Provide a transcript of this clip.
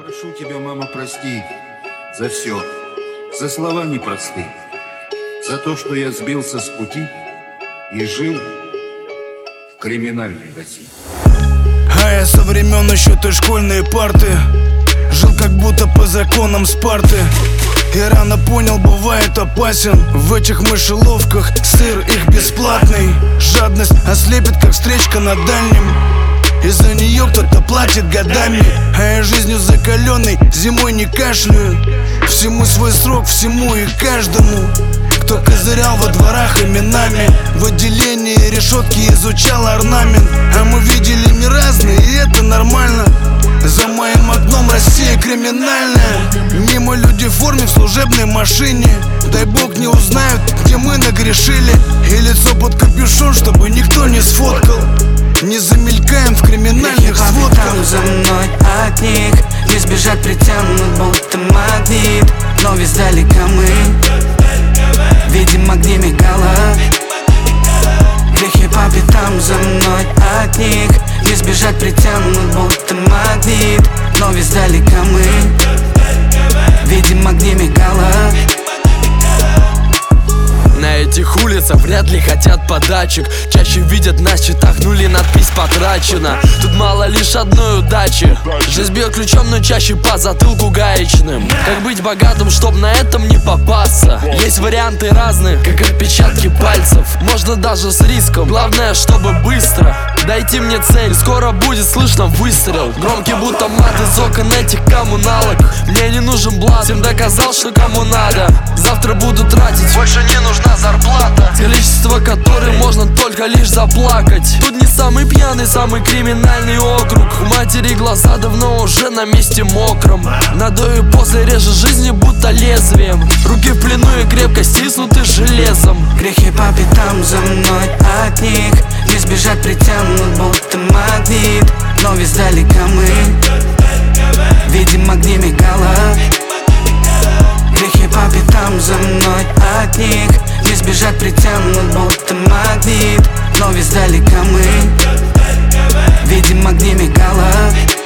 Прошу тебя, мама, прости за все, за слова непростые, за то, что я сбился с пути и жил в криминальной России. А я со времен еще той школьной парты жил как будто по законам Спарты. И рано понял, бывает опасен в этих мышеловках сыр их бесплатный. Жадность ослепит, как встречка на дальнем, и за нее кто-то платит годами. А я жизнью закаленный, зимой не кашляю. Всему свой срок, всему и каждому. Кто козырял во дворах именами, в отделении решетки изучал орнамент. А мы видели мир разный, и это нормально. За моим окном Россия криминальная. Мимо люди в форме, в служебной машине. Дай бог не узнают, где мы нагрешили. И лицо под капюшон, чтобы никто не сфоткал. Не замелькаем в криминальных сводках. За мной от них не сбежать, притянут будто магнит. Но весь далеко мы видим огни мигала. Грехи по пятам за мной от них не сбежать, притянут будто магнит. Но весь далеко мы видим огни мигала. На этих улицах вряд ли хотят подачек. Чаще видят на счетах нули, надпись потрачена. Тут мало лишь одной удачи. Жизнь бьет ключом, но чаще по затылку гаечным. Как быть богатым, чтоб на этом не попасться? Есть варианты разные, как отпечатки пальцев. Можно даже с риском, главное, чтобы быстро дойти мне цель, скоро будет слышно выстрел. Громкий будто мат из окон этих коммуналок. Мне не нужен блат, всем доказал, что кому надо. Завтра буду тратить, больше не нужна зарплата, количество которой можно только лишь заплакать. Тут не самый пьяный, самый криминальный округ. У матери глаза давно уже на месте мокром. На до и после режет жизни будто лезвием. Руки в плену и крепко стиснуты железом. Грехи по пятам за мной от них не сбежать, притянут будто магнит. Но весь далеко мы видим огни мигала. Грехи по пятам за мной от них не сбежать, притянут будто магнит. Но весь далеко мы видим огни мигала.